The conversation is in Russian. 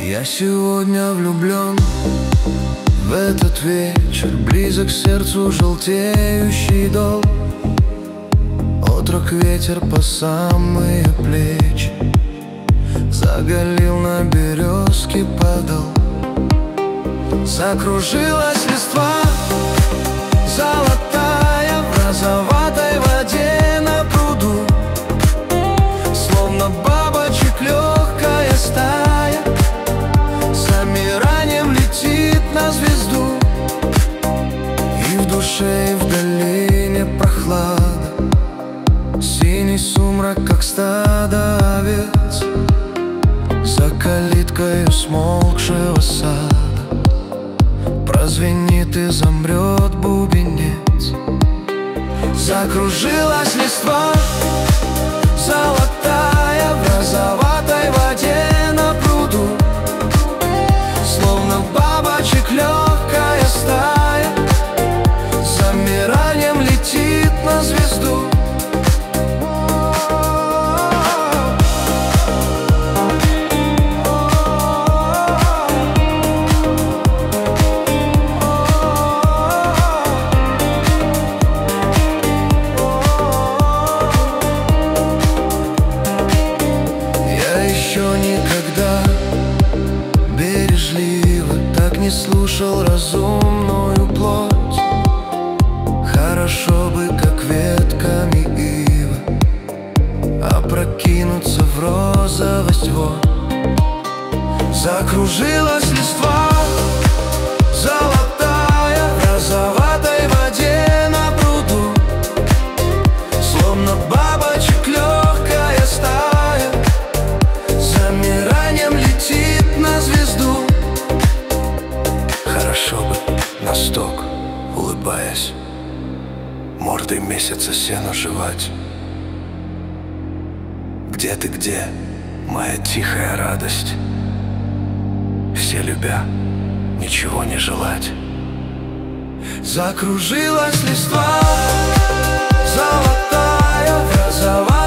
Я сегодня влюблен в этот вечер, близок к сердцу желтеющий дол. Отрок ветер по самые плечи, заголил на березке подол. Закружилась листва золотая в розоватой воде на пруду, словно бабочек легкая стая замиранием летит на звезду. И в душе, и в долине прохлада, синий сумрак, как стадо овец, за калиткою смолкшего сада прозвенит и замрет бубенец. Закружилась листва золотая в розоватой воде на пруду, словно бабочек легкая стая замиранием летит на звезду. Никогда бережливо так не слушал разумную плоть. Хорошо бы, как ветками ивы, опрокинуться в розовость вод. Закружилась листва золотая в розоватой воде на пруду, словно бабочек легкая стая замиранием летит на звезду. Хорошо бы на сток, улыбаясь, мордой месяца сено жевать. Где ты, где, моя тихая радость? Все любя, ничего не желать. Закружилась листва золотая в розовой